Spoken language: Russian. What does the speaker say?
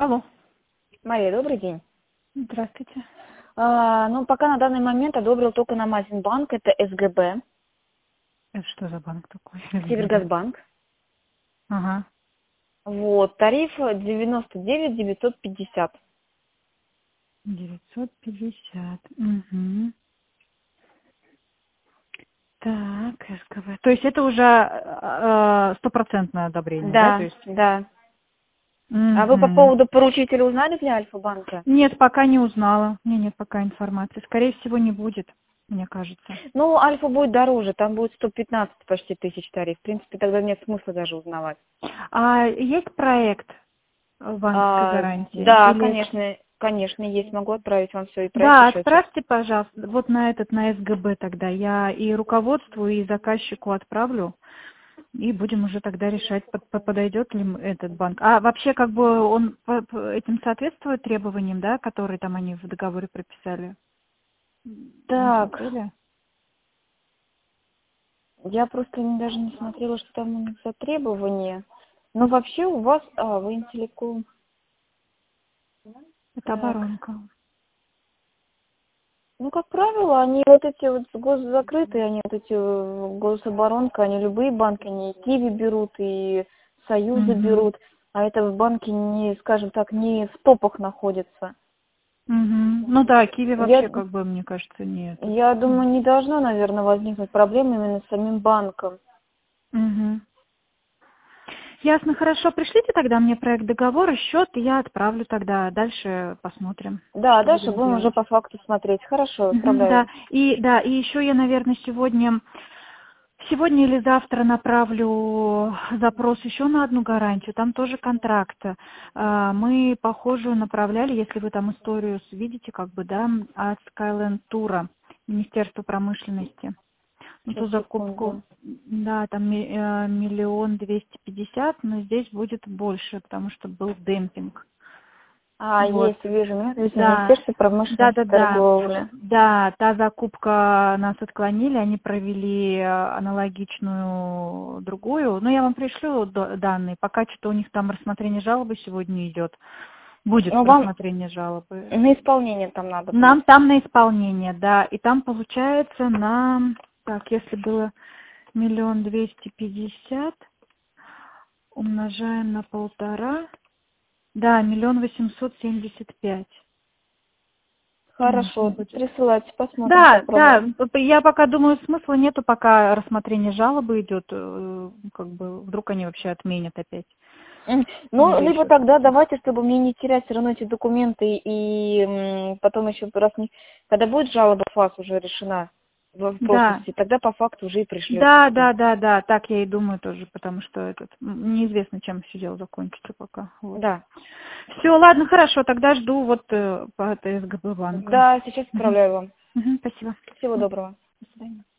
Алло. Мария, добрый день. Здравствуйте. Ну, пока на данный момент одобрил только Намазинбанк, это СГБ, Это что за банк такой? СГБ. Севергазбанк. Ага. Вот, тариф 99 950. 950. Угу. Так, СГБ. То есть это уже стопроцентное одобрение, да? То Да, есть. да. А вы по Угу. поводу поручителя узнали для Альфа-банка? Нет, пока не узнала. У меня нет пока информации. Скорее всего, не будет, мне кажется. Ну, Альфа будет дороже, там будет 115 почти тысяч тариф. В принципе, тогда нет смысла даже узнавать. А есть проект банковской гарантии? Да, Или это... конечно, есть. Могу отправить вам все и проект, и Да, счетчик. отправьте, пожалуйста, вот на СГБ тогда. Я и руководству, и заказчику отправлю, и будем уже тогда решать, подойдет ли этот банк. А вообще, как бы он этим соответствует требованиям, да, которые там они в договоре прописали? Не Так, смотрели? я просто даже не смотрела, что там у них за требования. Но вообще у вас, вы интеллеком. Это Так. оборонка. Ну, как правило, они вот эти вот госзакрытые, они вот эти гособоронка, они любые банки, они и Киви берут, и Союзы Угу. берут, а это банки не, скажем так, не в топах находятся. Угу. Ну да, Киви вообще, Я, как бы, мне кажется, не этот. я думаю, не должно, наверное, возникнуть проблем именно с самим банком. Угу. Ясно, хорошо. Пришлите тогда мне проект договора, счет, и я отправлю тогда. Дальше посмотрим, Да, что дальше будем будем уже делать. по факту смотреть. Хорошо, Мгм, да. отправляю. И еще я, наверное, сегодня или завтра направлю запрос еще на одну гарантию. Там тоже контракт. Мы похожую направляли, если вы там историю видите, как бы, да, от Skyland Тура, Министерства промышленности. Ну, Сейчас, ту закупку, секунду. да, там 1 250 000, но здесь будет больше, потому что был демпинг. Вот. Есть, вижу, нет, здесь Да, Министерство да, промышленности да, и да. торговли. Да, та закупка нас отклонили, они провели аналогичную другую. Но я вам пришлю данные. Пока что у них там рассмотрение жалобы сегодня идет. Будет Ну, вам рассмотрение жалобы. на исполнение там надо Нам будет. там на исполнение, да. И там получается так, если было 1 250 000, умножаем на 1,5, да, 1 875 000. Нужно Хорошо, будет. присылайте, посмотрим, Да, да, попробуем. я пока думаю, смысла нету, пока рассмотрение жалобы идет, как бы вдруг они вообще отменят опять. Ну, Или либо еще тогда что-то. давайте, чтобы мне не терять все равно эти документы, и потом еще раз не... Когда будет жалоба ФАС уже решена в Да, подписи, тогда по факту уже и пришлете да, все. да, да, да, так я и думаю тоже, потому что неизвестно, чем все дело закончится пока. Вот. Да. Все, ладно, хорошо, тогда жду вот по ТСГБ банка. Да, сейчас Мгм. отправляю вам. Мгм, спасибо. Всего Мгм. доброго. До свидания.